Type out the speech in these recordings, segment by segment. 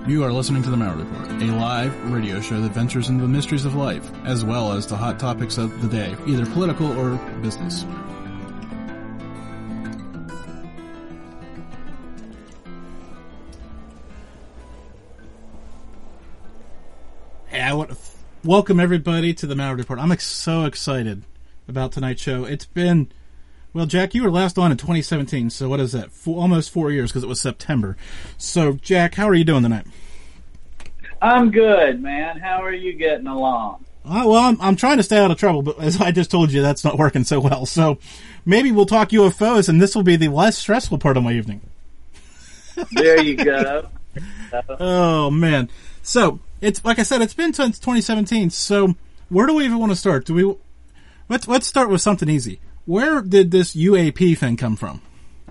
You are listening to The Maurer Report, a live radio show that ventures into the mysteries of life, as well as the hot topics of the day, either political or business. Hey, I want to welcome everybody to The Maurer Report. I'm so excited about tonight's show. It's been... Well, Jack, you were last on in 2017, so what is that? Almost 4 years, because it was September. So, Jack, how are you doing tonight? I'm good, man. How are you getting along? Well, I'm trying to stay out of trouble, but as I just told you, that's not working so well. So, maybe we'll talk UFOs, and this will be the less stressful part of my evening. There you go. Oh, man. So, it's like I said, it's been since 2017, so where do we even want to start? Let's start with something easy. Where did this UAP thing come from?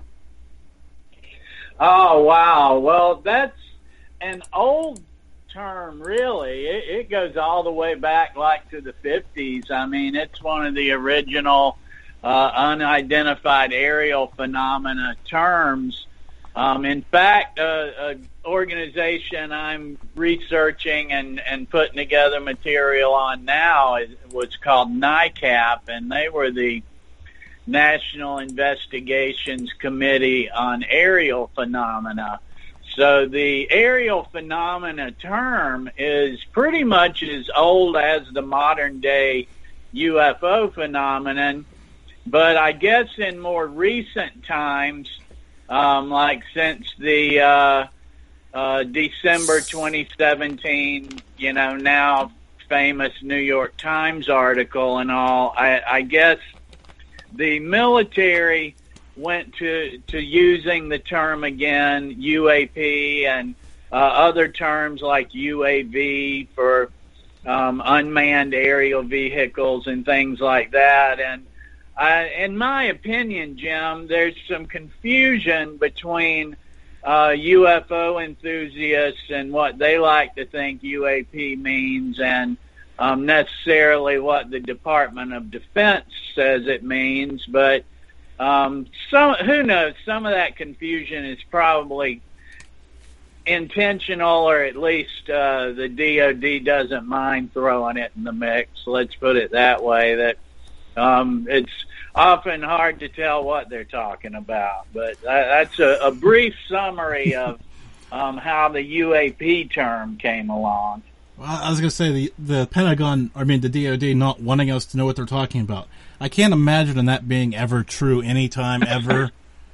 Oh, wow. Well, that's an old term, really. It goes all the way back like to the 50s. I mean, it's one of the original unidentified aerial phenomena terms. In fact, an organization I'm researching and putting together material on now was called NICAP, and they were the National Investigations Committee on Aerial Phenomena. So the aerial phenomena term is pretty much as old as the modern day UFO phenomenon, but I guess in more recent times, like since the December 2017, now famous New York Times article and all, I guess the military went to using the term again, UAP, and other terms like UAV for unmanned aerial vehicles and things like that. And in my opinion, Jim, there's some confusion between UFO enthusiasts and what they like to think UAP means and necessarily what the Department of Defense says it means, but who knows? Some of that confusion is probably intentional, or at least the DoD doesn't mind throwing it in the mix. Let's put it that way. That it's often hard to tell what they're talking about, but that's a brief summary of how the UAP term came along. Well, I was going to say the Pentagon, the DoD not wanting us to know what they're talking about. I can't imagine that being ever true anytime ever.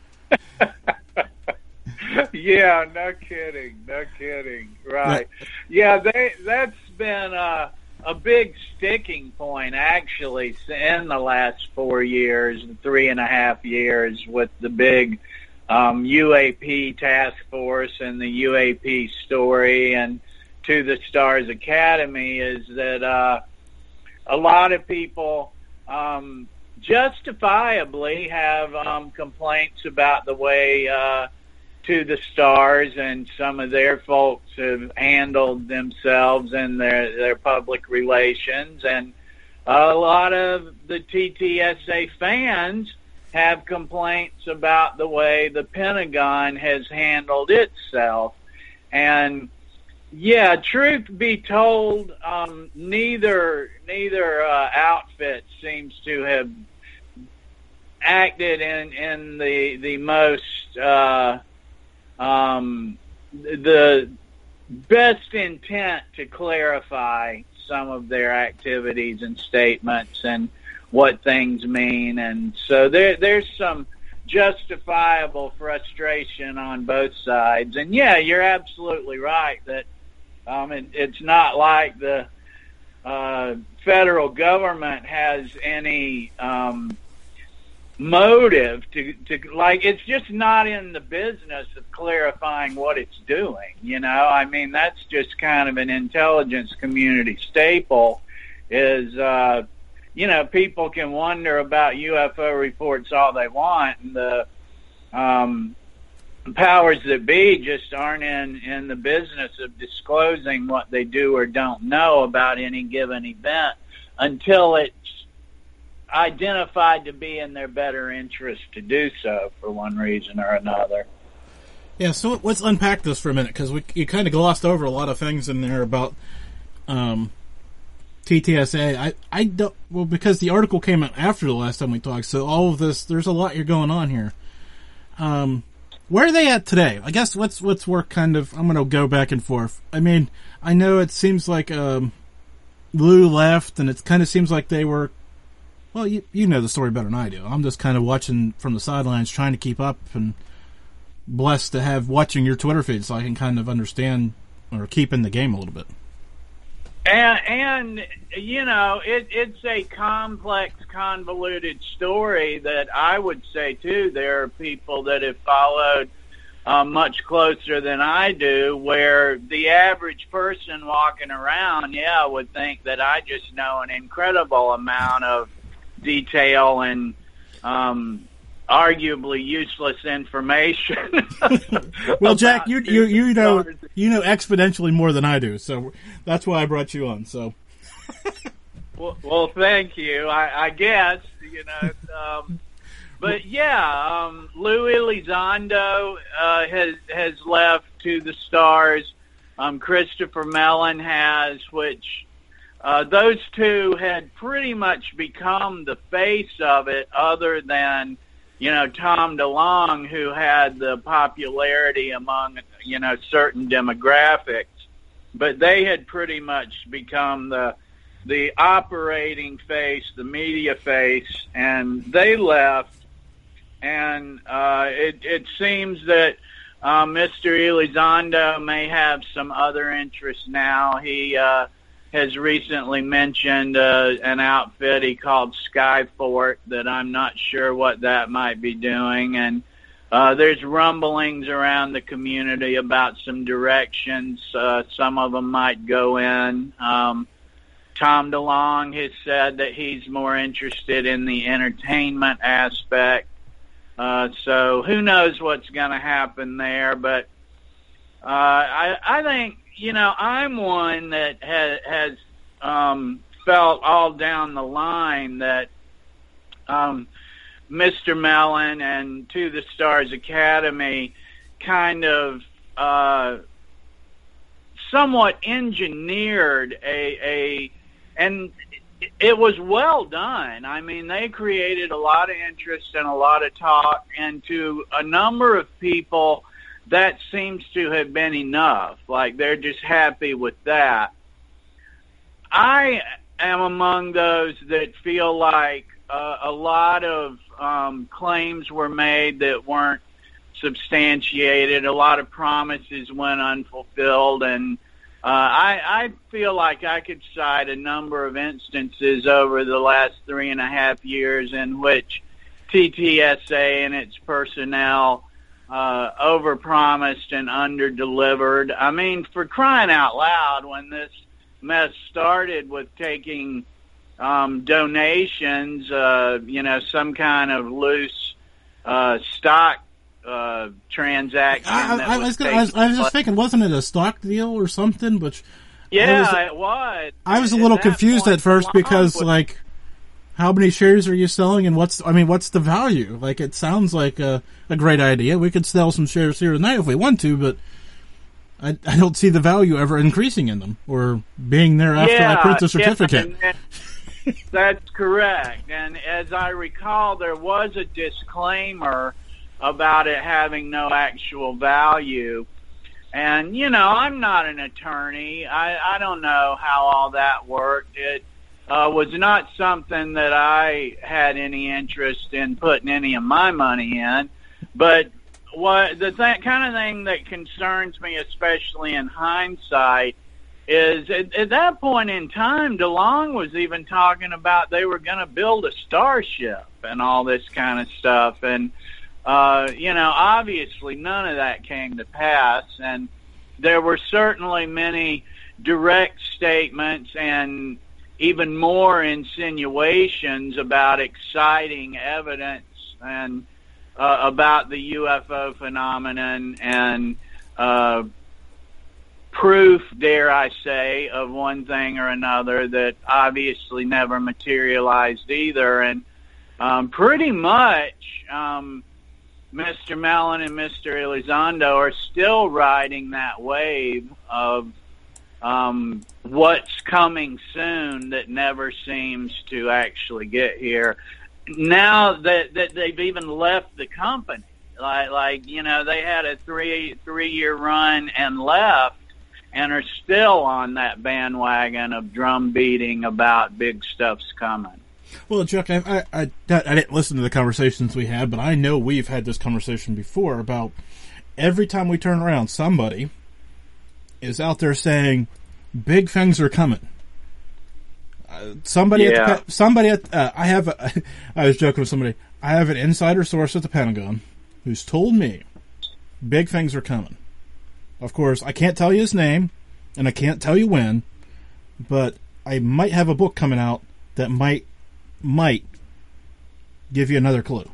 Yeah, no kidding. Right. Yeah, that's been a big sticking point, actually, in the last 4 years, 3.5 years, with the big UAP task force and the UAP story and To the Stars Academy, is that a lot of people justifiably have complaints about the way To the Stars and some of their folks have handled themselves and their public relations, and a lot of the TTSA fans have complaints about the way the Pentagon has handled itself. And yeah, truth be told, neither outfit seems to have acted in the most the best intent to clarify some of their activities and statements and what things mean. And so there's some justifiable frustration on both sides. And yeah, you're absolutely right that it's not like the federal government has any motive to like, it's just not in the business of clarifying what it's doing. That's just kind of an intelligence community staple is, people can wonder about UFO reports all they want, and the powers that be just aren't in the business of disclosing what they do or don't know about any given event until it's identified to be in their better interest to do so for one reason or another. Yeah, so let's unpack this for a minute, because you kind of glossed over a lot of things in there about TTSA. I don't, well, because the article came out after the last time we talked, so all of this, there's a lot here going on here. Where are they at today? I guess let's work kind of, I'm going to go back and forth. I mean, I know it seems like Lou left, and it kind of seems like they were, well, you know the story better than I do. I'm just kind of watching from the sidelines, trying to keep up, and blessed to have watching your Twitter feed so I can kind of understand or keep in the game a little bit. And you know, it's a complex, convoluted story that I would say, too, there are people that have followed much closer than I do, where the average person walking around, would think that I just know an incredible amount of detail and arguably useless information. Well, Jack, you know exponentially more than I do, so that's why I brought you on. So, well, thank you. I guess but Lou Elizondo has left to the Stars. Christopher Mellon has, which those two had pretty much become the face of it, other than Tom DeLonge, who had the popularity among, certain demographics, but they had pretty much become the operating face, the media face, and they left. And it seems that Mr. Elizondo may have some other interests now. He has recently mentioned an outfit he called Skyfort that I'm not sure what that might be doing. And there's rumblings around the community about some directions some of them might go in. Tom DeLonge has said that he's more interested in the entertainment aspect. So who knows what's going to happen there. But I think, I'm one that has felt all down the line that Mr. Mellon and To the Stars Academy kind of somewhat engineered and it was well done. I mean, they created a lot of interest and a lot of talk, and to a number of people, that seems to have been enough. Like, they're just happy with that. I am among those that feel like a lot of claims were made that weren't substantiated. A lot of promises went unfulfilled, and I feel like I could cite a number of instances over the last 3.5 years in which TTSA and its personnel overpromised and underdelivered. I mean, for crying out loud, when this mess started with taking donations, some kind of loose stock transaction. I was just thinking, wasn't it a stock deal or something? Which it was. I was a little confused at first because, like, how many shares are you selling, and what's the value? Like, it sounds like a great idea. We could sell some shares here tonight if we want to, but I don't see the value ever increasing in them or being there after I print the certificate. That's correct. And as I recall, there was a disclaimer about it having no actual value. And, I'm not an attorney. I don't know how all that worked. It was not something that I had any interest in putting any of my money in. But what kind of thing that concerns me, especially in hindsight, is at that point in time, DeLonge was even talking about they were going to build a starship and all this kind of stuff. And, obviously none of that came to pass. And there were certainly many direct statements and even more insinuations about exciting evidence and about the UFO phenomenon and proof, dare I say, of one thing or another that obviously never materialized either. And pretty much Mr. Mellon and Mr. Elizondo are still riding that wave of what's coming soon that never seems to actually get here. Now that they've even left the company, like you know, they had a three-year run and left, and are still on that bandwagon of drum beating about big stuff's coming. Well, Chuck, I didn't listen to the conversations we had, but I know we've had this conversation before about every time we turn around, somebody is out there saying big things are coming. I was joking with somebody. I have an insider source at the Pentagon who's told me big things are coming. Of course, I can't tell you his name, and I can't tell you when, but I might have a book coming out that might give you another clue.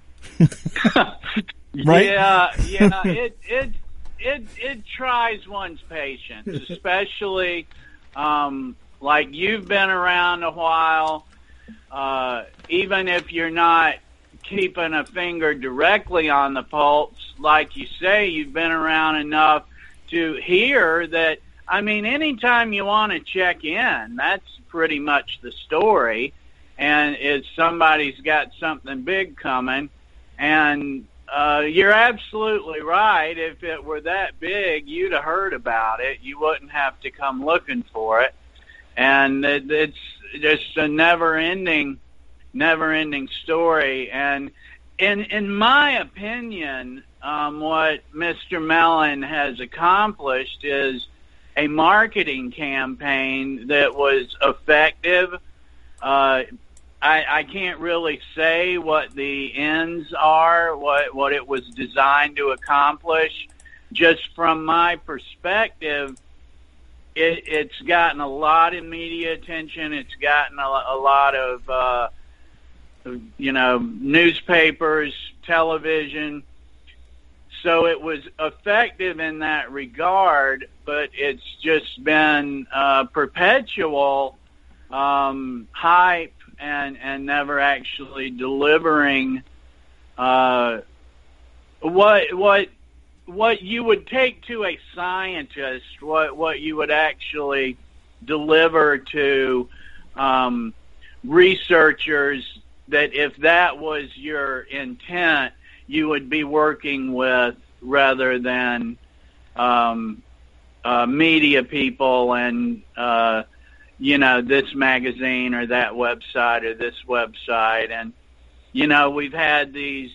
Right? Yeah. It tries one's patience, especially like you've been around a while. Even if you're not keeping a finger directly on the pulse, like you say, you've been around enough to hear that. I mean, anytime you want to check in, that's pretty much the story. And it's somebody's got something big coming. And you're absolutely right. If it were that big, you'd have heard about it. You wouldn't have to come looking for it. And it's just a never-ending story. And in my opinion, what Mr. Mellon has accomplished is a marketing campaign that was effective. I can't really say what the ends are, what it was designed to accomplish. Just from my perspective, it's gotten a lot of media attention. It's gotten a lot of, newspapers, television. So it was effective in that regard, but it's just been perpetual hype and never actually delivering what you would take to a scientist, what you would actually deliver to researchers, that if that was your intent, you would be working with, rather than media people and this magazine or that website or this website. And we've had these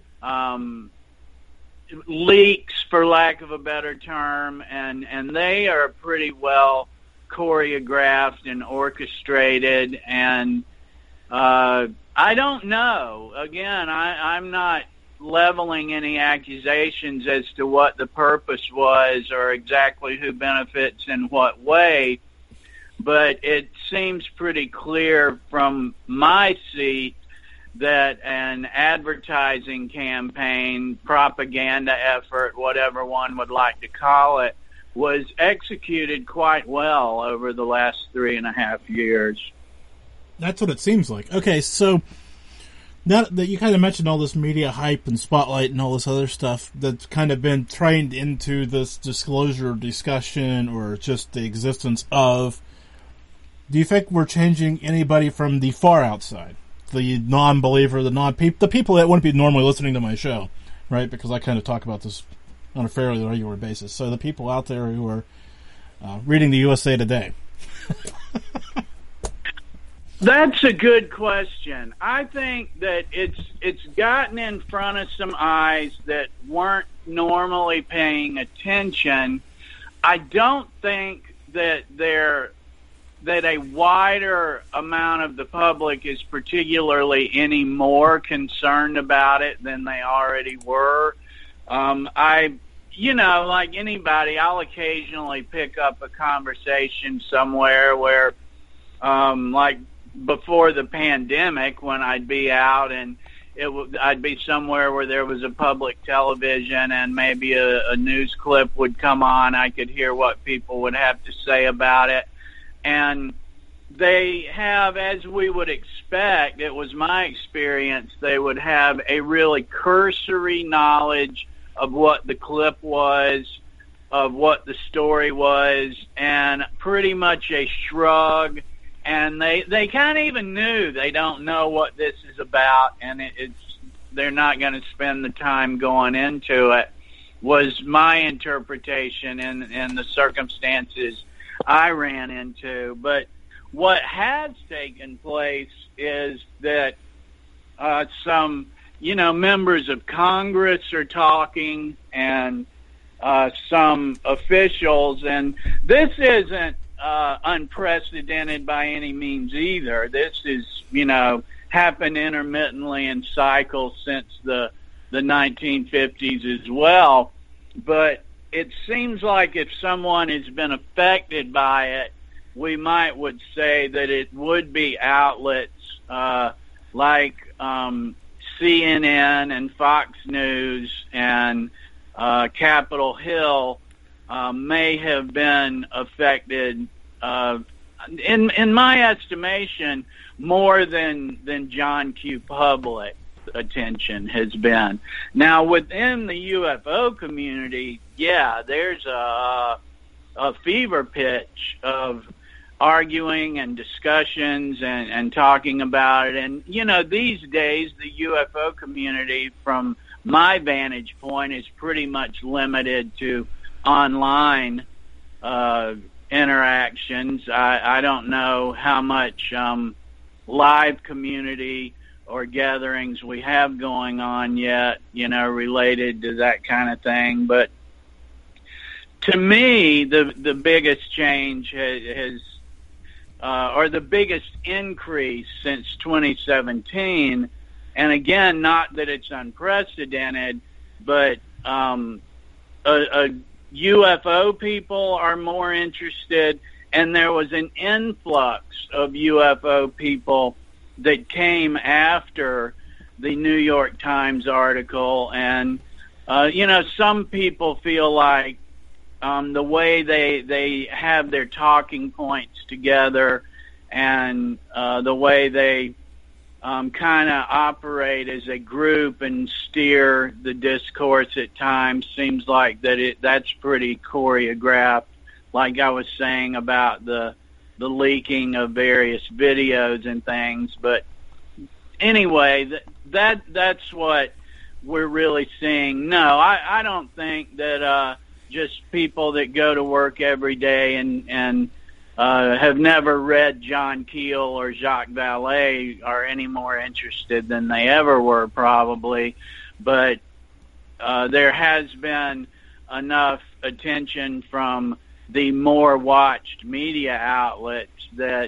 leaks, for lack of a better term, and they are pretty well choreographed and orchestrated. And I don't know. Again, I'm not leveling any accusations as to what the purpose was or exactly who benefits in what way, but it seems pretty clear from my seat that an advertising campaign, propaganda effort, whatever one would like to call it, was executed quite well over the last 3.5 years. That's what it seems like. Okay, so now that you kind of mentioned all this media hype and spotlight and all this other stuff that's kind of been trained into this disclosure discussion or just the existence of, do you think we're changing anybody from the far outside? The non-believer, the people that wouldn't be normally listening to my show, right? Because I kind of talk about this on a fairly regular basis. So the people out there who are reading the USA Today. That's a good question. I think that it's gotten in front of some eyes that weren't normally paying attention. I don't think that a wider amount of the public is particularly any more concerned about it than they already were. Like anybody, I'll occasionally pick up a conversation somewhere where, like before the pandemic, when I'd be out and I'd be somewhere where there was a public television and maybe a news clip would come on, I could hear what people would have to say about it. And they have, as we would expect, it was my experience, they would have a really cursory knowledge of what the clip was, of what the story was, and pretty much a shrug. And they kind of even knew they don't know what this is about, and they're not going to spend the time going into it, was my interpretation in the circumstances I ran into. But what has taken place is that some, members of Congress are talking, and some officials, and this isn't unprecedented by any means either. This is, happened intermittently in cycles since the 1950s as well. But it seems like if someone has been affected by it, we would say that it would be outlets like CNN and Fox News and Capitol Hill may have been affected, in my estimation, more than John Q. Public attention has been. Now, within the UFO community, there's a fever pitch of arguing and discussions and talking about it. And, these days, the UFO community, from my vantage point, is pretty much limited to online interactions. I don't know how much live community or gatherings we have going on yet, related to that kind of thing. But to me, the biggest change has or the biggest increase since 2017, and again, not that it's unprecedented, but UFO people are more interested, and there was an influx of UFO people that came after the New York Times article. And, some people feel like the way they have their talking points together and the way they kind of operate as a group and steer the discourse at times seems like that's pretty choreographed, like I was saying about the leaking of various videos and things. But anyway, that's what we're really seeing. No, I don't think that just people that go to work every day and have never read John Keel or Jacques Vallée are any more interested than they ever were, probably. But there has been enough attention from the more watched media outlets that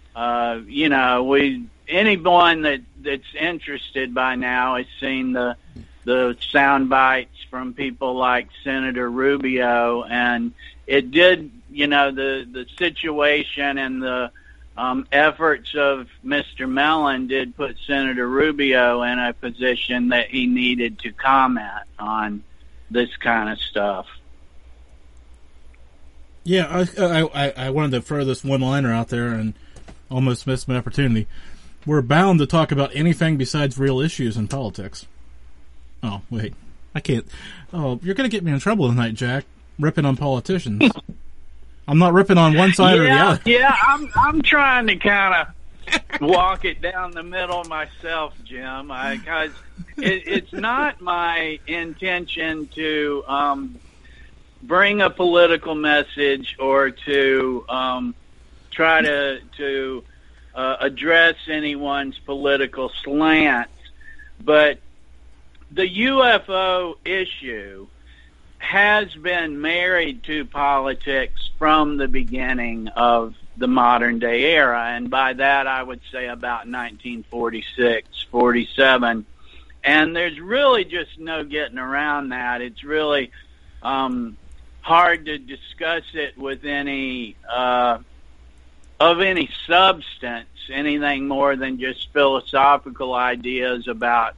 anyone that's interested by now has seen the sound bites from people like Senator Rubio, and it did, the situation and the efforts of Mr. Mellon did put Senator Rubio in a position that he needed to comment on this kind of stuff. Yeah, I wanted to throw this one-liner out there and almost missed my opportunity. We're bound to talk about anything besides real issues in politics. Oh, wait. I can't. Oh, you're going to get me in trouble tonight, Jack, ripping on politicians. I'm not ripping on one side or the other. Yeah, I'm trying to kind of walk it down the middle myself, Jim, because it's not my intention to bring a political message or to try to address anyone's political slants. But the UFO issue has been married to politics from the beginning of the modern day era. And by that, I would say about 1946, 47. And there's really just no getting around that. It's really hard to discuss it with any of any substance, anything more than just philosophical ideas about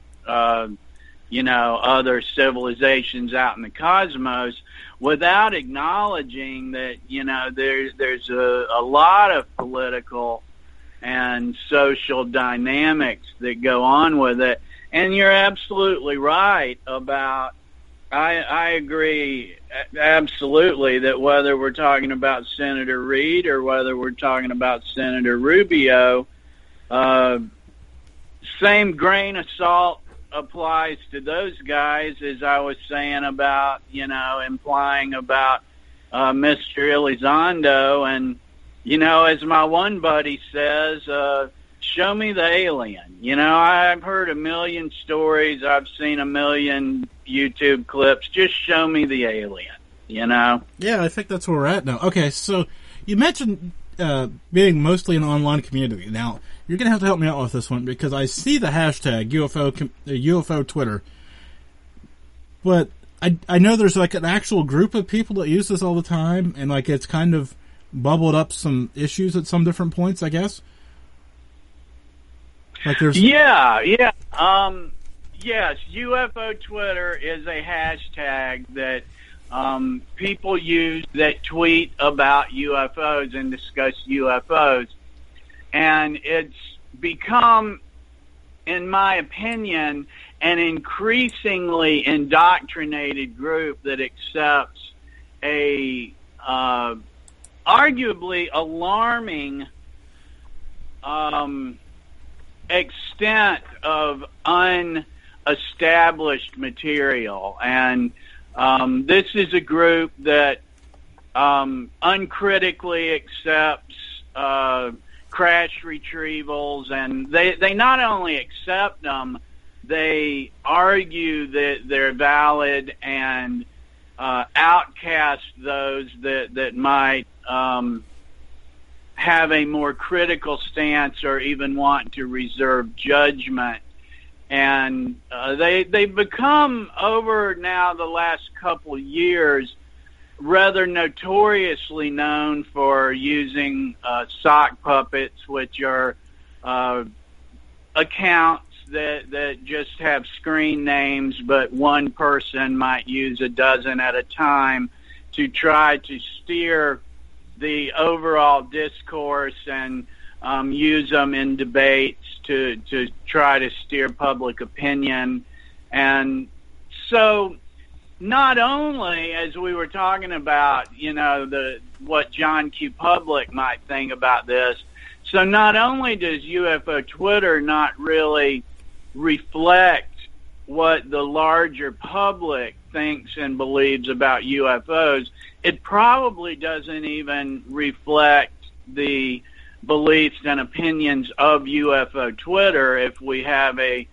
other civilizations out in the cosmos, without acknowledging that there's a lot of political and social dynamics that go on with it. And you're absolutely right about, I agree absolutely that whether we're talking about Senator Reid or whether we're talking about Senator Rubio, same grain of salt applies to those guys as I was saying about, implying about Mr. Elizondo. And, as my one buddy says, show me the alien. I've heard a million stories. I've seen a million YouTube clips. Just show me the alien, Yeah, I think that's where we're at now. Okay, so you mentioned being mostly an online community. Now, you're going to have to help me out with this one because I see the hashtag UFO Twitter, but I know there's like an actual group of people that use this all the time, and like it's kind of bubbled up some issues at some different points, I guess. Like there's yes, UFO Twitter is a hashtag that people use that tweet about UFOs and discuss UFOs. And it's become, in my opinion, an increasingly indoctrinated group that accepts a arguably alarming extent of unestablished material. And this is a group that uncritically accepts crash retrievals, and they not only accept them, they argue that they're valid and outcast those that might have a more critical stance or even want to reserve judgment. And they've become, over now the last couple of years, rather notoriously known for using sock puppets, which are accounts that just have screen names, but one person might use a dozen at a time to try to steer the overall discourse and use them in debates to try to steer public opinion. And so not only, as we were talking about, what John Q. Public might think about this, so not only does UFO Twitter not really reflect what the larger public thinks and believes about UFOs, it probably doesn't even reflect the beliefs and opinions of UFO Twitter if we have a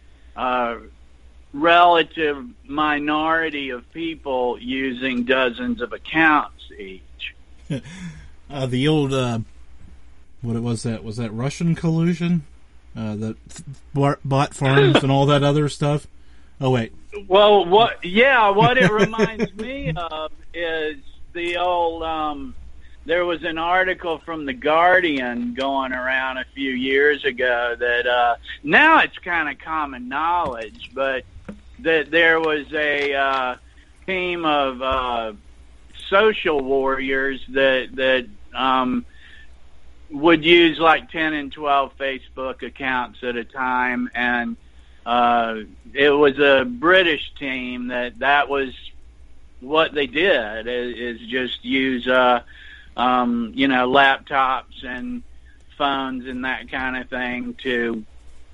relative minority of people using dozens of accounts each. The old, what was that? Was that Russian collusion? The bot farms and all that other stuff? Oh, wait. Well, what it reminds me of is the old, there was an article from The Guardian going around a few years ago that now it's kind of common knowledge, but that there was a team of social warriors that would use like 10 and 12 Facebook accounts at a time, and it was a British team that was what they did, is just use laptops and phones and that kind of thing to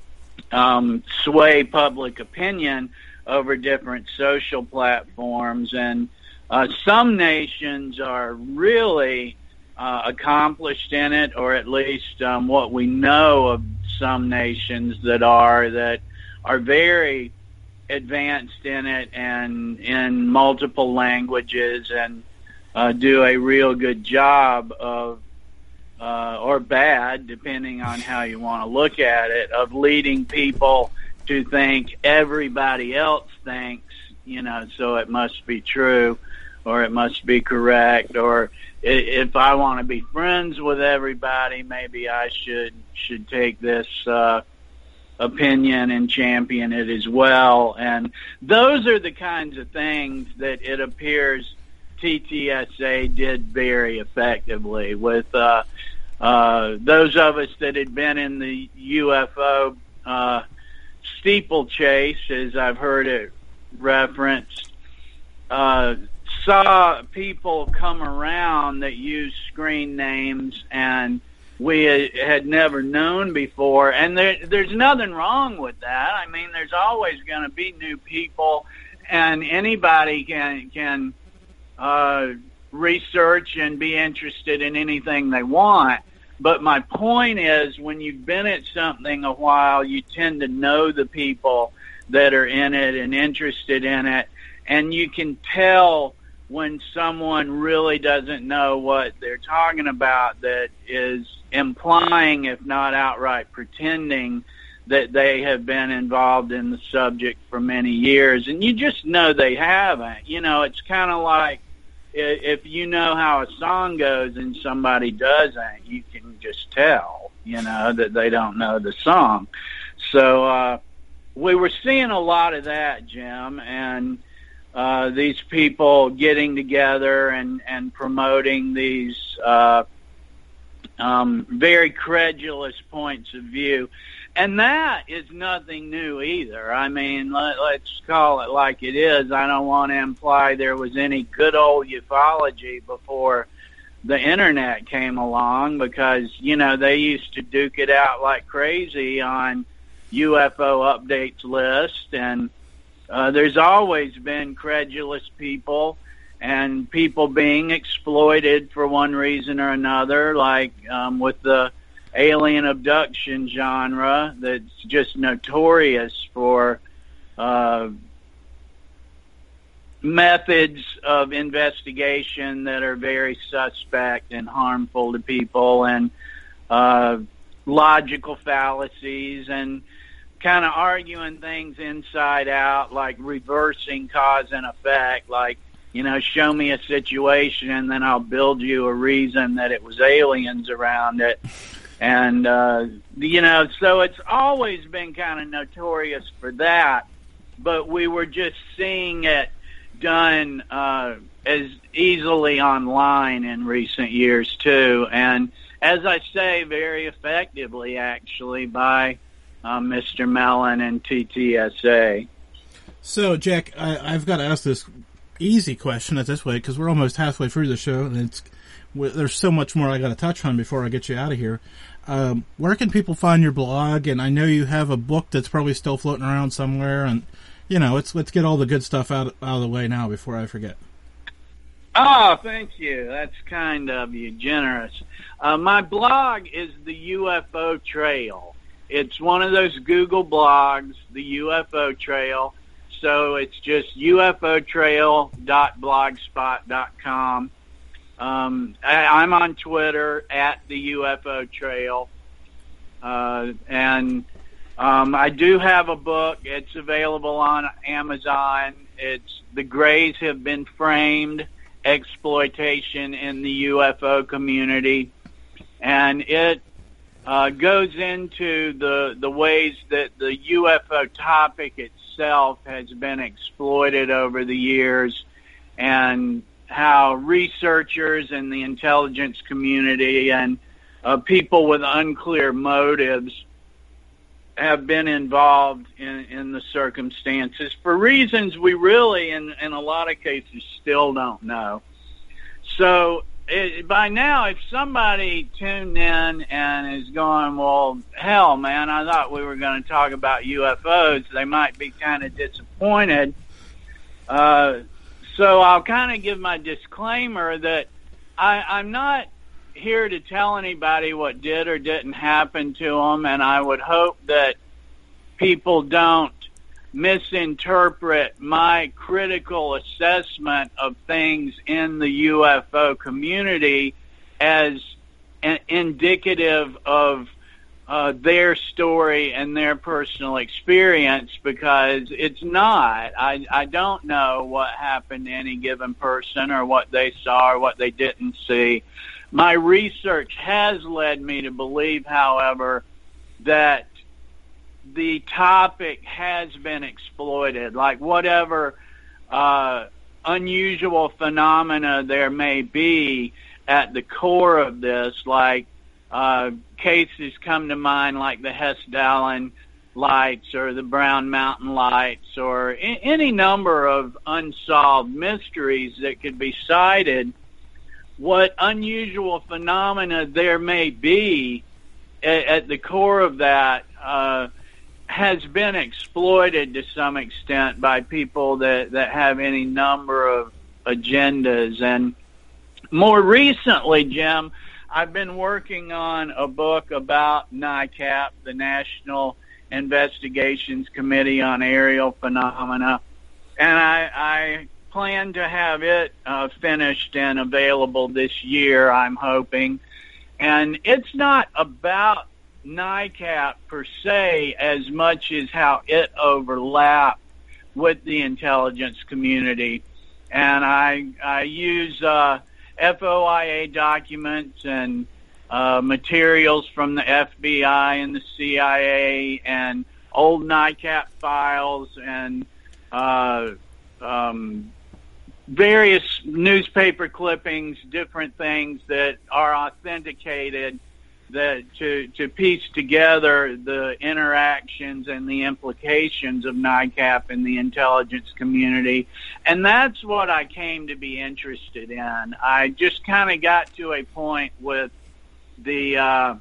sway public opinion over different social platforms. And some nations are really accomplished in it, or at least what we know of some nations that are very advanced in it and in multiple languages, and do a real good job of, or bad, depending on how you want to look at it, of leading people to think everybody else thinks, so it must be true, or it must be correct, or if I want to be friends with everybody, maybe I should take this opinion and champion it as well. And those are the kinds of things that it appears TTSA did very effectively with those of us that had been in the UFO steeplechase, as I've heard it referenced, saw people come around that used screen names and we had never known before. And there's nothing wrong with that. I mean, there's always going to be new people, and anybody can research and be interested in anything they want. But my point is, when you've been at something a while, you tend to know the people that are in it and interested in it, and you can tell when someone really doesn't know what they're talking about, that is implying, if not outright pretending, that they have been involved in the subject for many years. And you just know they haven't. You know, it's kind of like if you know how a song goes and somebody doesn't, you can just tell, you know, that they don't know the song. So we were seeing a lot of that, Jim, and these people getting together and promoting these very credulous points of view. And that is nothing new either. I mean, let's call it like it is. I don't want to imply there was any good old ufology before the internet came along, because, you know, they used to duke it out like crazy on UFO updates list, and there's always been credulous people and people being exploited for one reason or another, like with the alien abduction genre that's just notorious for methods of investigation that are very suspect and harmful to people, and logical fallacies, and kind of arguing things inside out, like reversing cause and effect, like, you know, show me a situation and then I'll build you a reason that it was aliens around it. And, you know, so it's always been kind of notorious for that, but we were just seeing it done as easily online in recent years, too. And as I say, very effectively, actually, by Mr. Mellon and TTSA. So, Jack, I've got to ask this easy question at this way, because we're almost halfway through the show, and there's so much more I got to touch on before I get you out of here. Where can people find your blog? And I know you have a book that's probably still floating around somewhere, and, you know, let's get all the good stuff out of the way now before I forget. Oh, thank you. That's kind of you, generous. My blog is the UFO Trail. It's one of those Google blogs, the UFO Trail. So it's just ufotrail.blogspot.com. I'm on Twitter at the UFO Trail. And I do have a book. It's available on Amazon. It's The Greys Have Been Framed, Exploitation in the UFO Community. And it goes into the ways that the UFO topic itself has been exploited over the years, and how researchers and the intelligence community and people with unclear motives have been involved in the circumstances for reasons we really, in a lot of cases, still don't know. So by now, if somebody tuned in and is going, well, hell, man, I thought we were going to talk about UFOs, they might be kind of disappointed. So I'll kind of give my disclaimer that I'm not here to tell anybody what did or didn't happen to them, and I would hope that people don't misinterpret my critical assessment of things in the UFO community as indicative of their story and their personal experience, because it's not. I don't know what happened to any given person or what they saw or what they didn't see. My research has led me to believe, however, that the topic has been exploited. Like whatever unusual phenomena there may be at the core of this, like cases come to mind like the Hess-Dallin lights or the Brown Mountain lights or any number of unsolved mysteries that could be cited. What unusual phenomena there may be at the core of that has been exploited to some extent by people that have any number of agendas. And more recently, Jim, I've been working on a book about NICAP, the National Investigations Committee on Aerial Phenomena, and I plan to have it finished and available this year, I'm hoping. And it's not about NICAP per se as much as how it overlapped with the intelligence community. And I use FOIA documents and materials from the FBI and the CIA and old NICAP files and various newspaper clippings, different things that are authenticated that to piece together the interactions and the implications of NICAP in the intelligence community. And that's what I came to be interested in. I just kind of got to a point with the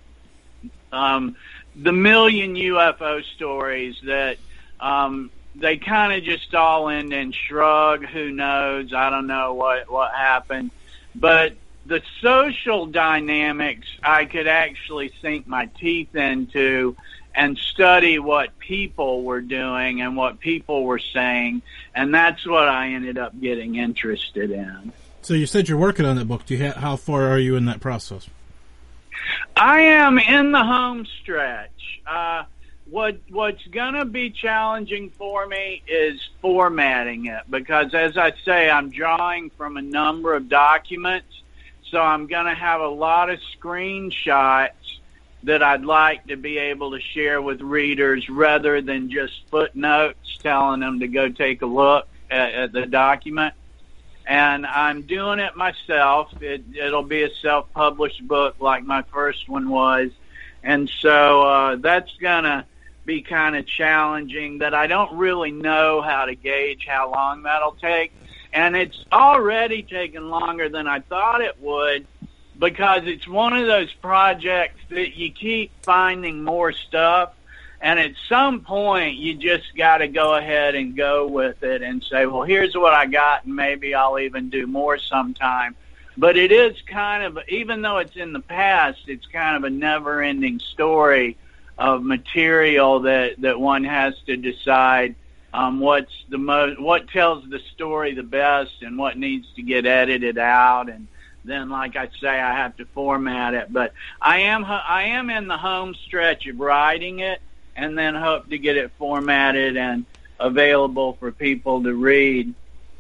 million UFO stories that they kind of just all end in shrug. Who knows? I don't know what happened. But the social dynamics I could actually sink my teeth into and study what people were doing and what people were saying, and that's what I ended up getting interested in. So you said you're working on that book. How far are you in that process? I am in the home stretch. What's going to be challenging for me is formatting it because, as I say, I'm drawing from a number of documents, so I'm going to have a lot of screenshots that I'd like to be able to share with readers rather than just footnotes telling them to go take a look at the document. And I'm doing it myself. It'll be a self-published book like my first one was. And so that's going to be kind of challenging that I don't really know how to gauge how long that'll take. And it's already taken longer than I thought it would because it's one of those projects that you keep finding more stuff. And at some point, you just got to go ahead and go with it and say, well, here's what I got, and maybe I'll even do more sometime. But it is kind of, even though it's in the past, it's kind of a never-ending story of material that one has to decide what tells the story the best and what needs to get edited out. And then, like I say, I have to format it. But I am in the home stretch of writing it, and then hope to get it formatted and available for people to read,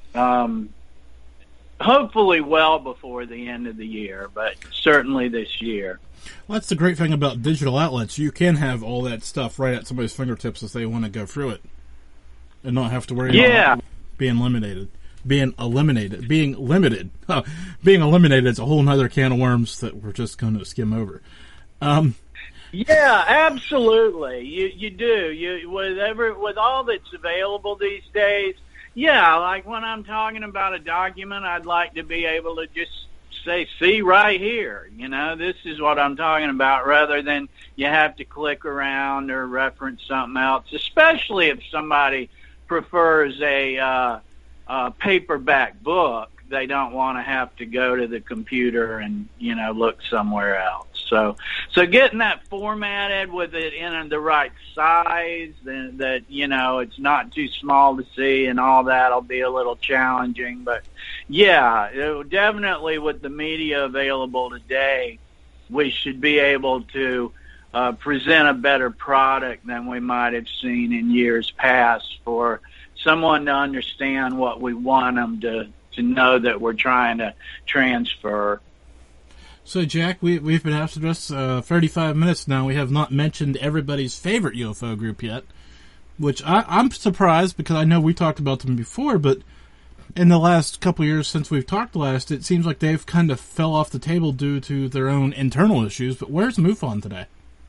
hopefully well before the end of the year, but certainly this year. Well, that's the great thing about digital outlets. You can have all that stuff right at somebody's fingertips if they want to go through it and not have to worry about being eliminated. Being limited. Being eliminated is a whole other can of worms that we're just going to skim over. Yeah, absolutely. You do. With all that's available these days, yeah, like when I'm talking about a document, I'd like to be able to just say, see right here, this is what I'm talking about, rather than you have to click around or reference something else, especially if somebody prefers a paperback book. They don't want to have to go to the computer and, look somewhere else. So getting that formatted with it in the right size, that it's not too small to see and all that will be a little challenging. But, yeah, definitely with the media available today, we should be able to present a better product than we might have seen in years past for someone to understand what we want them to know that we're trying to transfer. So, Jack, we've been after this 35 minutes now. We have not mentioned everybody's favorite UFO group yet, which I'm surprised because I know we talked about them before, but in the last couple of years since we've talked last, it seems like they've kind of fell off the table due to their own internal issues. But where's MUFON today?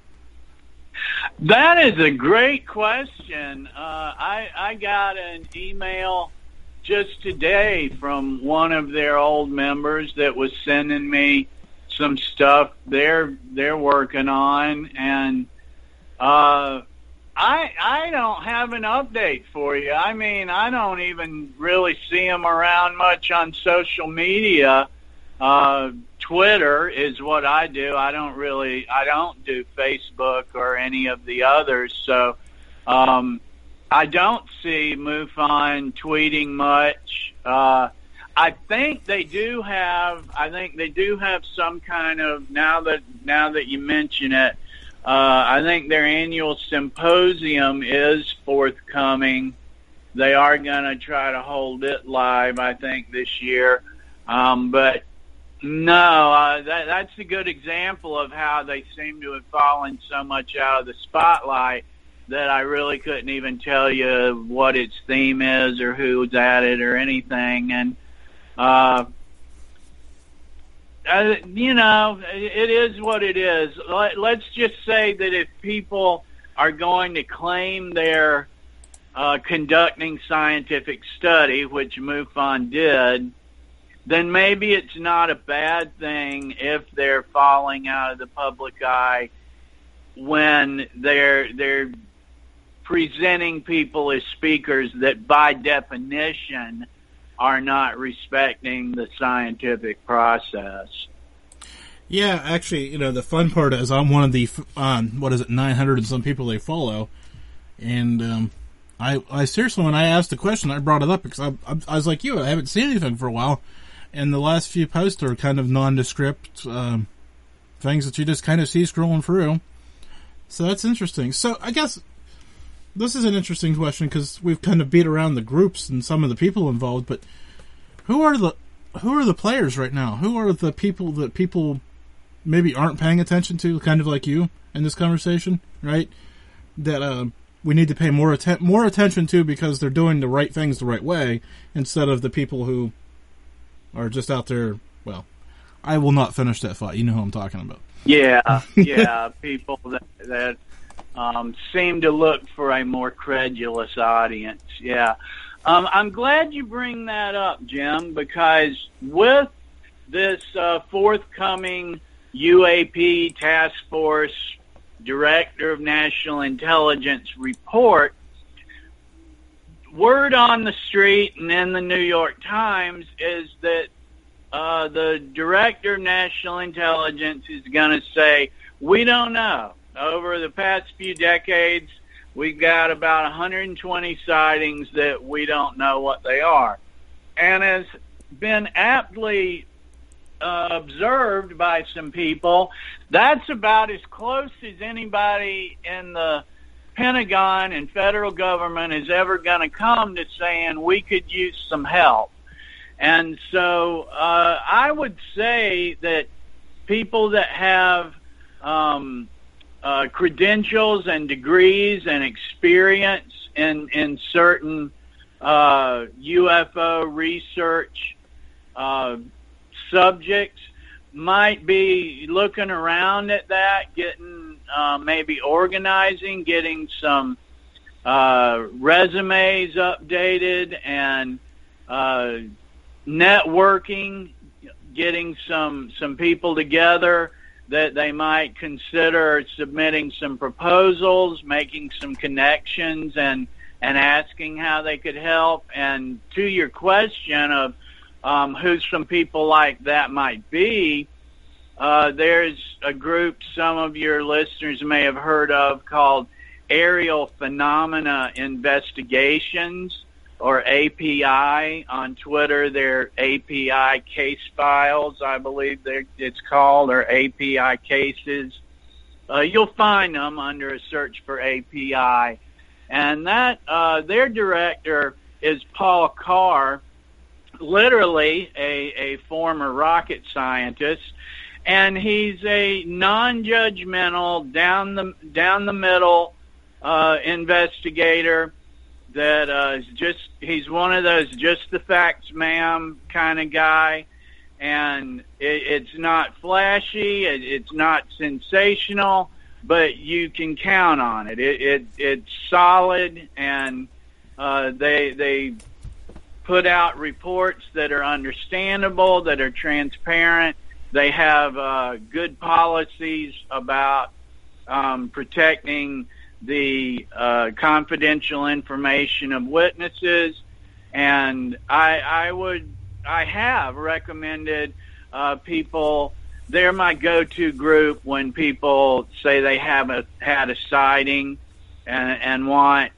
That is a great question. I got an email just today from one of their old members that was sending me some stuff they're working on, and I don't have an update for you. I mean, I don't even really see them around much on social media. Twitter is what I do. I don't do Facebook or any of the others. So, I don't see MUFON tweeting much. I think they do have some kind of, now that you mention it, I think their annual symposium is forthcoming. They are going to try to hold it live, I think, this year. But no, that's a good example of how they seem to have fallen so much out of the spotlight that I really couldn't even tell you what its theme is or who's at it or anything. And, it is what it is. Let's just say that if people are going to claim they're conducting scientific study, which MUFON did, then maybe it's not a bad thing if they're falling out of the public eye when they're presenting people as speakers that by definition are not respecting the scientific process. Yeah, actually, the fun part is I'm one of the 900 and some people they follow, and I seriously, when I asked the question, I brought it up because I was like you, I haven't seen anything for a while. And the last few posts are kind of nondescript things that you just kind of see scrolling through. So that's interesting. So I guess this is an interesting question because we've kind of beat around the groups and some of the people involved. But who are the players right now? Who are the people that people maybe aren't paying attention to, kind of like you in this conversation, right? That we need to pay more attention to because they're doing the right things the right way, instead of the people who are just out there. Well, I will not finish that thought. You know who I'm talking about. Yeah, people that seem to look for a more credulous audience. Yeah. I'm glad you bring that up, Jim, because with this forthcoming UAP Task Force Director of National Intelligence report, word on the street and in the New York Times is that the Director of National Intelligence is going to say, we don't know. Over the past few decades, we've got about 120 sightings that we don't know what they are. And has been aptly observed by some people, that's about as close as anybody in the Pentagon and federal government is ever going to come to saying we could use some help. And so I would say that people that have credentials and degrees and experience in certain UFO research subjects might be looking around at that, getting maybe organizing, getting some resumes updated, and networking, getting some people together that they might consider submitting some proposals, making some connections, and asking how they could help. And to your question of who some people like that might be, there's a group some of your listeners may have heard of called Aerial Phenomena Investigations, or API. On Twitter, they're API Case Files, I believe it's called, or API Cases. You'll find them under a search for API. And that their director is Paul Carr, literally a former rocket scientist, and he's a non-judgmental, down the middle investigator that he's one of those just the facts, ma'am kind of guy. And it's not flashy, it's not sensational, but you can count on it. It's solid, and they put out reports that are understandable, that are transparent. They have good policies about protecting the confidential information of witnesses, and I have recommended people. They're my go-to group when people say they haven't had a sighting and want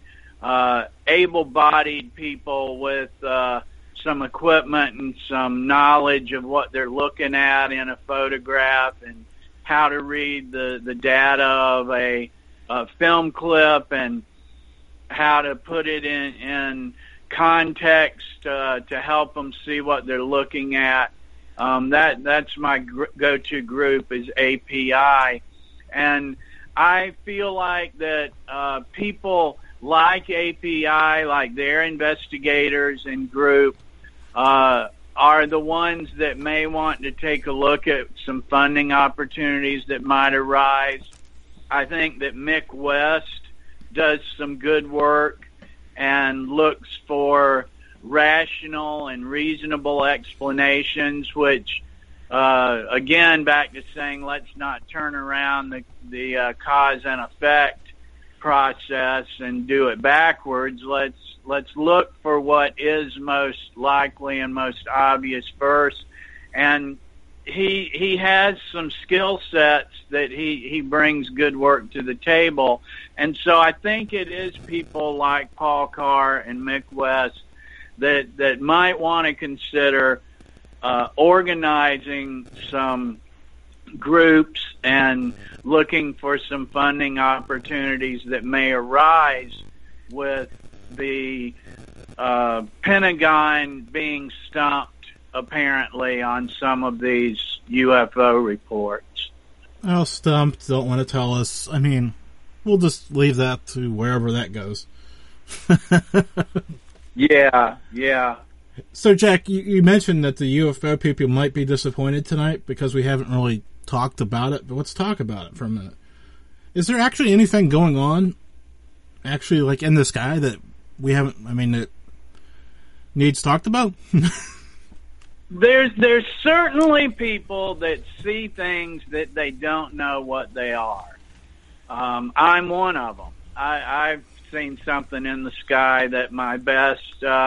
able-bodied people with some equipment and some knowledge of what they're looking at in a photograph and how to read the data of a film clip and how to put it in context to help them see what they're looking at. That's my go-to group is API, and I feel like that people like API, like their investigators and group, are the ones that may want to take a look at some funding opportunities that might arise. I think that Mick West does some good work and looks for rational and reasonable explanations, which, again, back to saying let's not turn around the cause and effect process and do it backwards. Let's look for what is most likely and most obvious first. And he has some skill sets that he brings good work to the table. And so I think it is people like Paul Carr and Mick West that might want to consider organizing some groups and looking for some funding opportunities that may arise with the Pentagon being stumped apparently on some of these UFO reports. Oh, stumped, don't want to tell us. I mean, we'll just leave that to wherever that goes. Yeah. So, Jack, you mentioned that the UFO people might be disappointed tonight because we haven't really talked about it, but let's talk about it for a minute. Is there actually anything going on, actually, like in the sky that we haven't, that needs talked about? There's certainly people that see things that they don't know what they are. I'm one of them. I've seen something in the sky that my best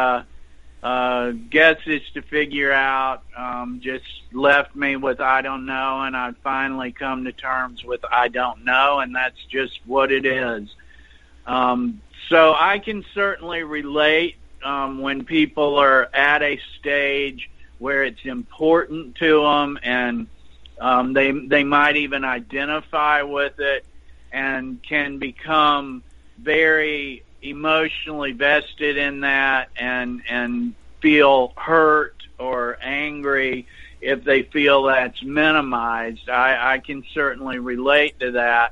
guesses to figure out just left me with I don't know, and I've finally come to terms with I don't know, and that's just what it is. So I can certainly relate when people are at a stage where it's important to them, and they might even identify with it and can become very emotionally vested in that and feel hurt or angry if they feel that's minimized. I can certainly relate to that.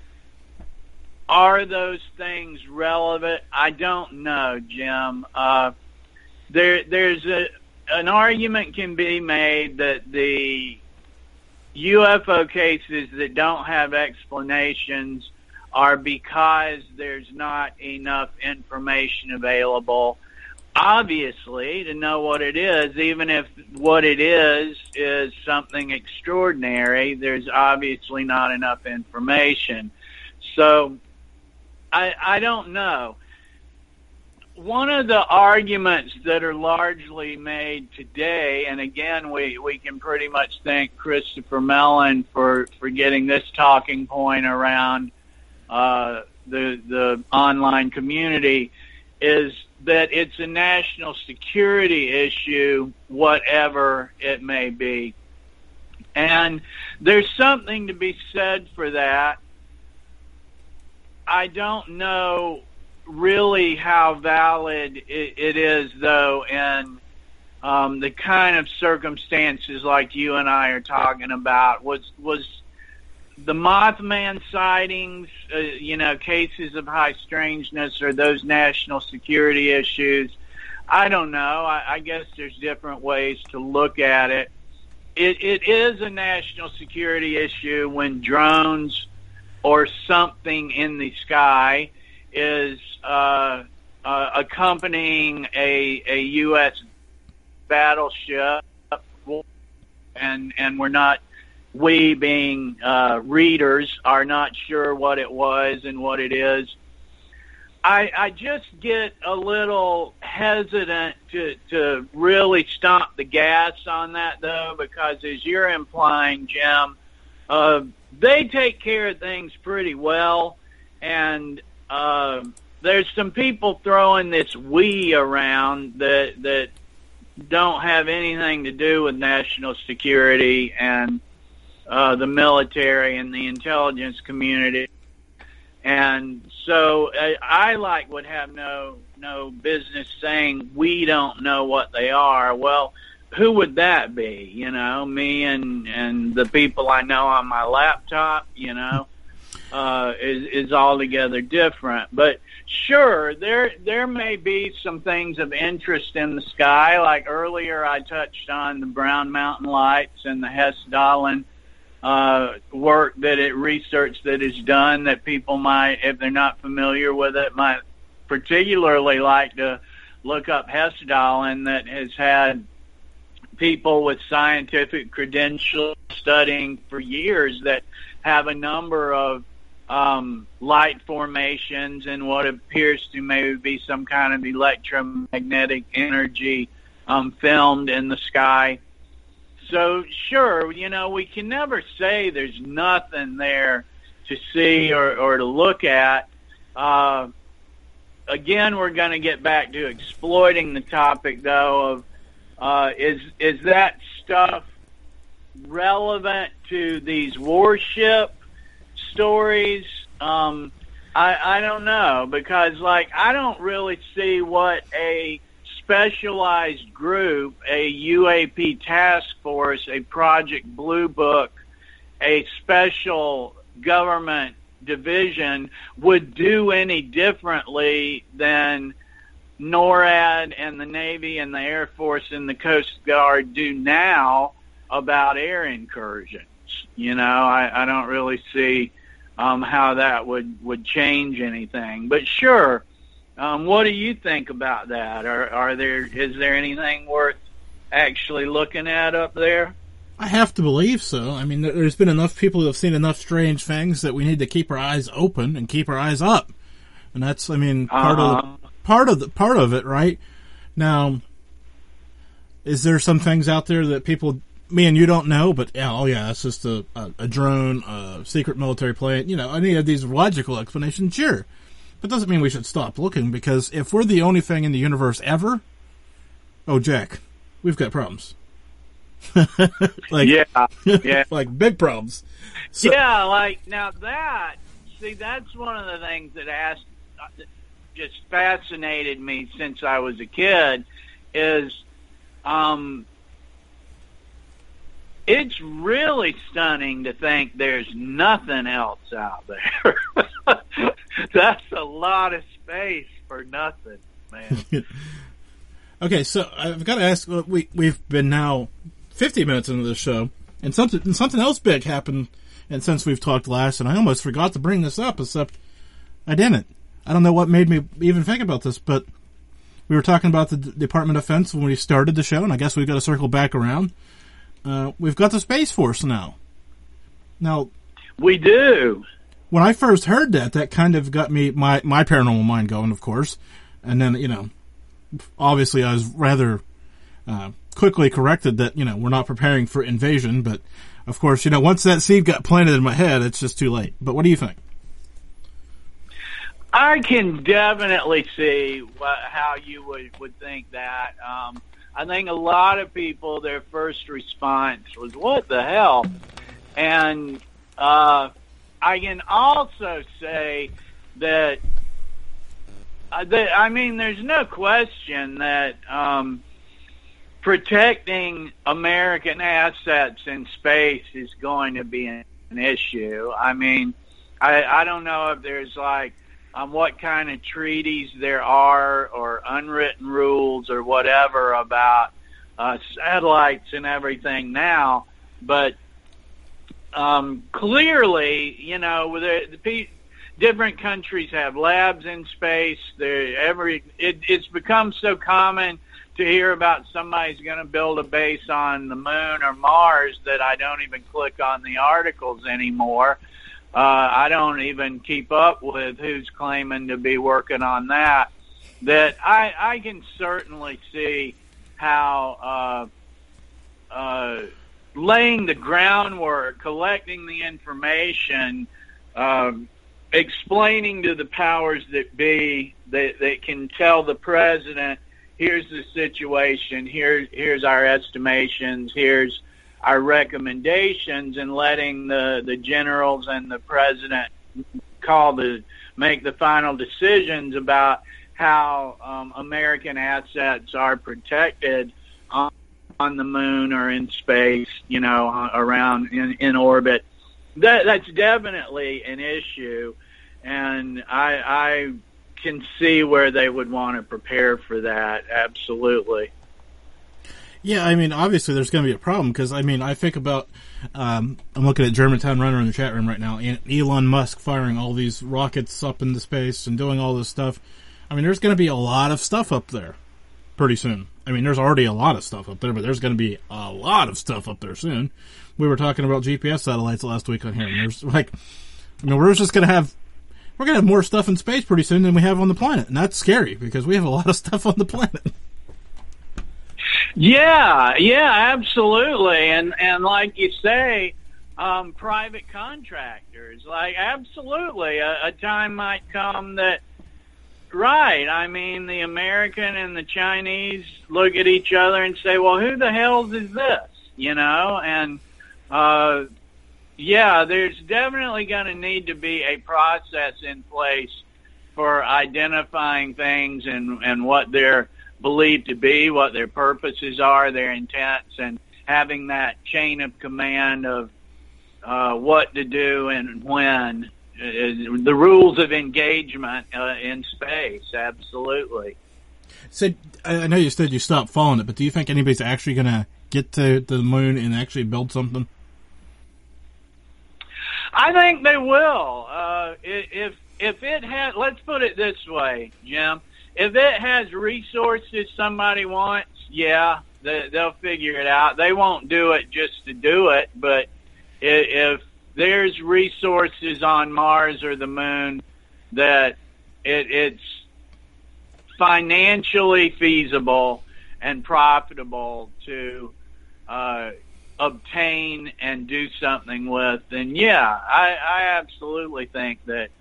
Are those things relevant? I don't know, Jim. There's an argument can be made that the UFO cases that don't have explanations are because there's not enough information available, obviously, to know what it is. Even if what it is something extraordinary, there's obviously not enough information. So I don't know. One of the arguments that are largely made today, and again, we can pretty much thank Christopher Mellon for getting this talking point around the online community, is that it's a national security issue, whatever it may be. And there's something to be said for that. I don't know really how valid it is, though, in the kind of circumstances like you and I are talking about. Was the Mothman sightings, cases of high strangeness, or those national security issues. I don't know. I guess there's different ways to look at it. It is a national security issue when drones or something in the sky is accompanying a U.S. battleship, and we being readers are not sure what it was and what it is. I just get a little hesitant to really stomp the gas on that, though, because as you're implying, Jim, they take care of things pretty well, and there's some people throwing this "we" around that don't have anything to do with national security and the military and the intelligence community. And so I would have no business saying we don't know what they are. Well, who would that be? Me and the people I know on my laptop, is altogether different. But sure, there may be some things of interest in the sky. Like earlier I touched on the Brown Mountain Lights and the Hess-Dahlen research that is done, that people might, if they're not familiar with it, might particularly like to look up Hess-Dahlen, that has had people with scientific credentials studying for years that have a number of light formations and what appears to maybe be some kind of electromagnetic energy filmed in the sky. So, sure, we can never say there's nothing there to see or to look at. Again, we're going to get back to exploiting the topic, though, of is that stuff relevant to these warship stories? I don't know, because, I don't really see what a specialized group, a UAP task force, a Project Blue Book, a special government division would do any differently than NORAD and the Navy and the Air Force and the Coast Guard do now about air incursions. I don't really see how that would change anything. But sure, what do you think about that? Is there anything worth actually looking at up there? I have to believe so. I mean, there's been enough people who have seen enough strange things that we need to keep our eyes open and keep our eyes up. And that's, part of it, right? Now, is there some things out there that people, me and you, don't know, but it's just a drone, a secret military plane, any of these logical explanations, sure. But doesn't mean we should stop looking, because if we're the only thing in the universe ever, Jack, we've got problems. Yeah. Like big problems. So, now that's one of the things that just fascinated me since I was a kid is, it's really stunning to think there's nothing else out there. That's a lot of space for nothing, man. Okay, so I've got to ask, we've been now 50 minutes into the show, and something else big happened, and since we've talked last, and I almost forgot to bring this up, except I didn't. I don't know what made me even think about this, but we were talking about the Department of Defense when we started the show, and I guess we've got to circle back around. We've got the Space Force now. Now, we do. When I first heard that kind of got me, my paranormal mind going, of course, and then, obviously I was rather quickly corrected that, we're not preparing for invasion, but of course, once that seed got planted in my head, it's just too late. But what do you think? I can definitely see how you would think that. I think a lot of people, their first response was, what the hell? And I can also say that there's no question that protecting American assets in space is going to be issue. I mean, I don't know if there's like what kind of treaties there are or unwritten rules or whatever about satellites and everything now, but clearly, different countries have labs in space. It's become so common to hear about somebody's going to build a base on the moon or Mars that I don't even click on the articles anymore. I don't even keep up with who's claiming to be working on that. That I can certainly see how laying the groundwork, collecting the information, explaining to the powers that be that can tell the president, here's the situation, here's our estimations, here's our recommendations, and letting the generals and the president make the final decisions about how American assets are protected on the moon or in space, around in orbit. That's definitely an issue, and I can see where they would want to prepare for that. Absolutely. Yeah, I mean, obviously there's going to be a problem because, I mean, I think about, I'm looking at Germantown Runner in the chat room right now, and Elon Musk firing all these rockets up into space and doing all this stuff. I mean, there's going to be a lot of stuff up there pretty soon. I mean, there's already a lot of stuff up there, but there's going to be a lot of stuff up there soon. We were talking about GPS satellites last week on here, and there's we're just going to have, more stuff in space pretty soon than we have on the planet, and that's scary because we have a lot of stuff on the planet. Yeah, absolutely. And like you say, private contractors, like absolutely a time might come that, right, I mean, the American and the Chinese look at each other and say, well, who the hell is this? And there's definitely going to need to be a process in place for identifying things and what they're believed to be, what their purposes are, their intents, and having that chain of command of what to do and when. The rules of engagement in space, absolutely. So, I know you said you stopped following it, but do you think anybody's actually going to get to the moon and actually build something? I think they will. If it had, let's put it this way, Jim. If it has resources somebody wants, yeah, they'll figure it out. They won't do it just to do it, but if there's resources on Mars or the moon that it's financially feasible and profitable to obtain and do something with, then yeah, I absolutely think that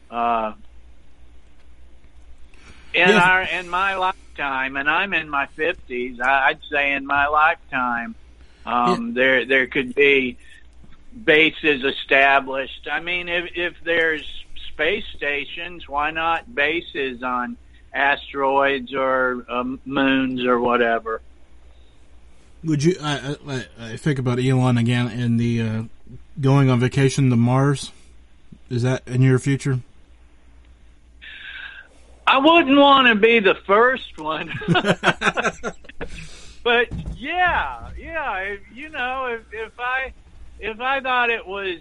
in my lifetime, and I'm in my 50s, I'd say in my lifetime, there could be bases established. I mean, if there's space stations, why not bases on asteroids or moons or whatever? Would you? I think about Elon again and the going on vacation to Mars. Is that in your future? I wouldn't want to be the first one, but yeah. If I thought it was,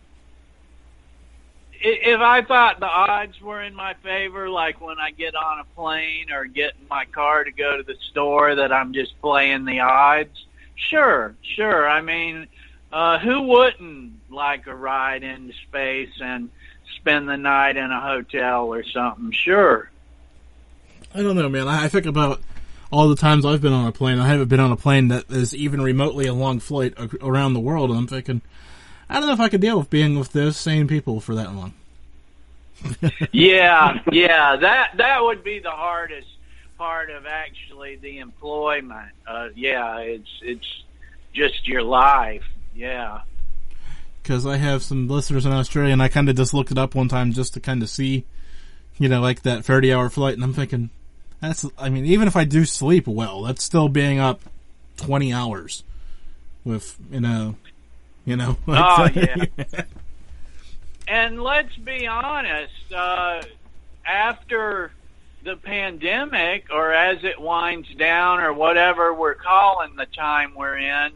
if I thought the odds were in my favor, like when I get on a plane or get in my car to go to the store, that I'm just playing the odds, sure. I mean, who wouldn't like a ride into space and spend the night in a hotel or something? Sure. I don't know, man. I think about all the times I've been on a plane. I haven't been on a plane that is even remotely a long flight around the world, and I'm thinking, I don't know if I could deal with being with those same people for that long. Yeah, that would be the hardest part of actually the employment. It's just your life. Yeah. Because I have some listeners in Australia, and I kind of just looked it up one time just to kind of see, like that 30-hour flight, and I'm thinking, even if I do sleep well, that's still being up 20 hours with, You know? Oh, yeah. And let's be honest, after the pandemic, or as it winds down, or whatever we're calling the time we're in,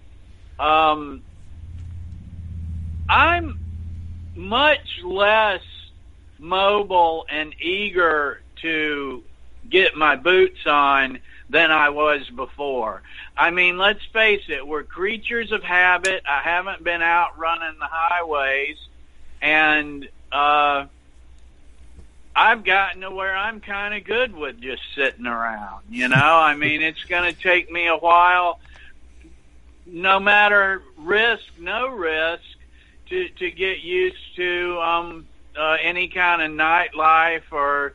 I'm much less mobile and eager to get my boots on than I was before. I mean, let's face it, we're creatures of habit. I haven't been out running the highways, and I've gotten to where I'm kind of good with just sitting around, you know? I mean, it's going to take me a while, no matter risk, no risk, to get used to any kind of nightlife or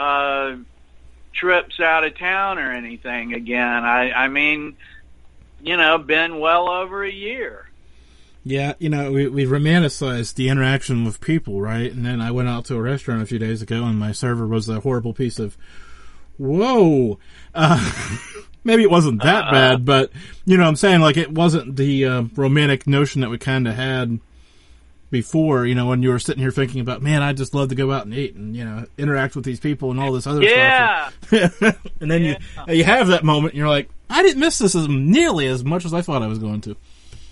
trips out of town or anything again. I mean, you know, been well over a year. Yeah, you know, we romanticized the interaction with people, right? And then I went out to a restaurant a few days ago, and my server was a horrible piece of, whoa. Maybe it wasn't that bad, but, you know what I'm saying? Like, it wasn't the romantic notion that we kind of had before, you know, when you were sitting here thinking about, man, I'd just love to go out and eat and, you know, interact with these people and all this other stuff. And then you have that moment, and you're like, I didn't miss this as nearly as much as I thought I was going to.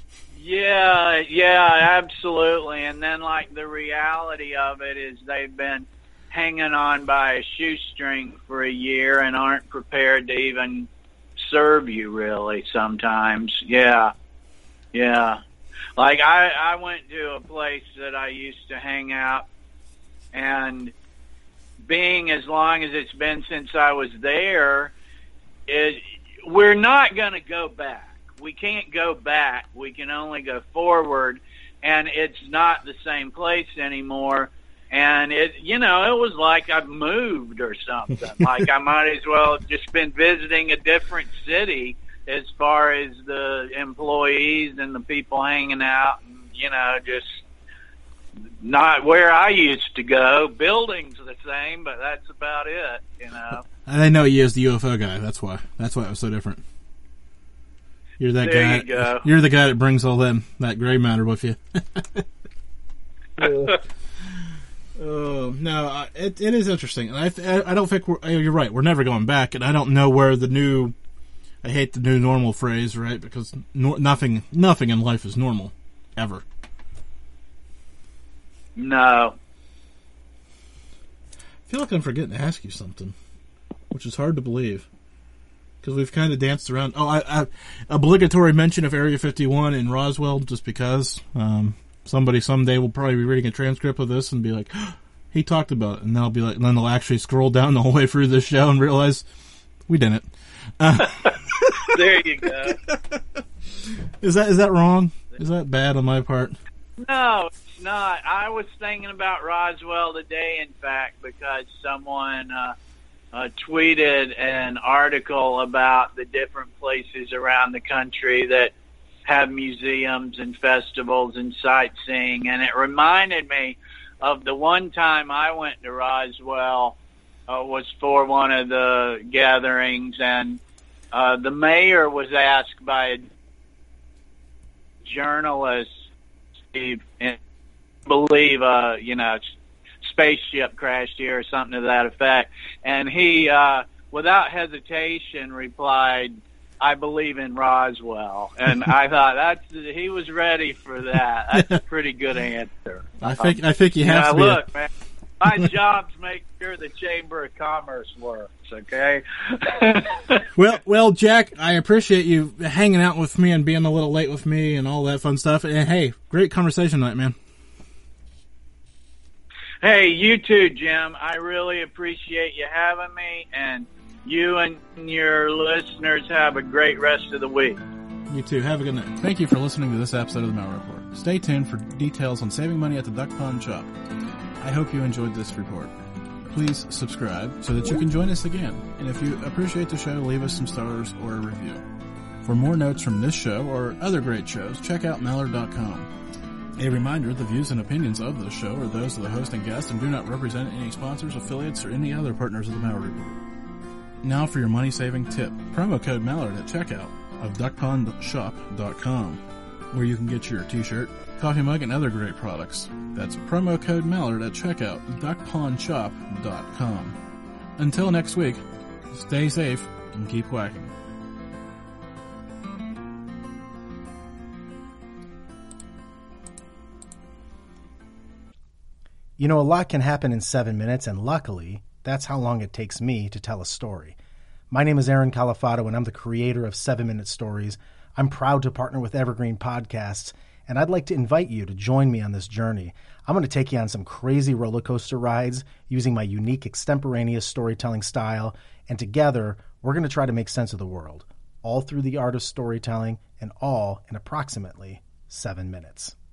Yeah, absolutely. And then, like, the reality of it is they've been hanging on by a shoestring for a year and aren't prepared to even serve you, really, sometimes. Yeah. Like, I went to a place that I used to hang out, and being as long as it's been since I was there, we're not going to go back. We can't go back. We can only go forward, and it's not the same place anymore. And it was like I've moved or something. Like I might as well have just been visiting a different city as far as the employees and the people hanging out, and, you know, just not where I used to go. Buildings are the same, but that's about it, you know. I didn't know you as the UFO guy. That's why it was so different. You're that there guy. You go. You're the guy that brings all that gray matter with you. No, it is interesting, and I don't think you're right. We're never going back, and I don't know where I hate the new normal phrase, right? Because nothing in life is normal, ever. No. I feel like I'm forgetting to ask you something, which is hard to believe. Because we've kind of danced around. Oh, I obligatory mention of Area 51 in Roswell, just because somebody someday will probably be reading a transcript of this and be like, oh, he talked about it, and they'll be like, and then they'll actually scroll down the whole way through this show and realize we didn't. There you go. Is that wrong? Is that bad on my part? No, it's not. I was thinking about Roswell today, in fact, because someone tweeted an article about the different places around the country that have museums and festivals and sightseeing, and it reminded me of the one time I went to Roswell. Was for one of the gatherings, and the mayor was asked by a journalist, Steve, and I believe, spaceship crashed here or something to that effect. And he, without hesitation, replied, I believe in Roswell. And I thought he was ready for that. That's a pretty good answer. I think you have to look, man, my job's make sure the Chamber of Commerce works, okay? Well, Jack, I appreciate you hanging out with me and being a little late with me and all that fun stuff. And hey, great conversation tonight, man. Hey, you too, Jim. I really appreciate you having me, and you and your listeners have a great rest of the week. You too. Have a good night. Thank you for listening to this episode of the Malware Report. Stay tuned for details on saving money at the Duck Pond Shop. I hope you enjoyed this report. Please subscribe so that you can join us again. And if you appreciate the show, leave us some stars or a review. For more notes from this show or other great shows, check out Mallard.com. A reminder, the views and opinions of this show are those of the host and guest and do not represent any sponsors, affiliates, or any other partners of the Mallard Report. Now for your money-saving tip. Promo code Mallard at checkout of DuckPondShop.com. where you can get your t-shirt, coffee mug, and other great products. That's promo code Mallard at checkout, duckpondshop.com. Until next week, stay safe and keep quacking. You know, a lot can happen in 7 minutes, and luckily, that's how long it takes me to tell a story. My name is Aaron Califato, and I'm the creator of 7 Minute Stories. I'm proud to partner with Evergreen Podcasts, and I'd like to invite you to join me on this journey. I'm going to take you on some crazy roller coaster rides using my unique extemporaneous storytelling style, and together, we're going to try to make sense of the world, all through the art of storytelling, and all in approximately 7 minutes.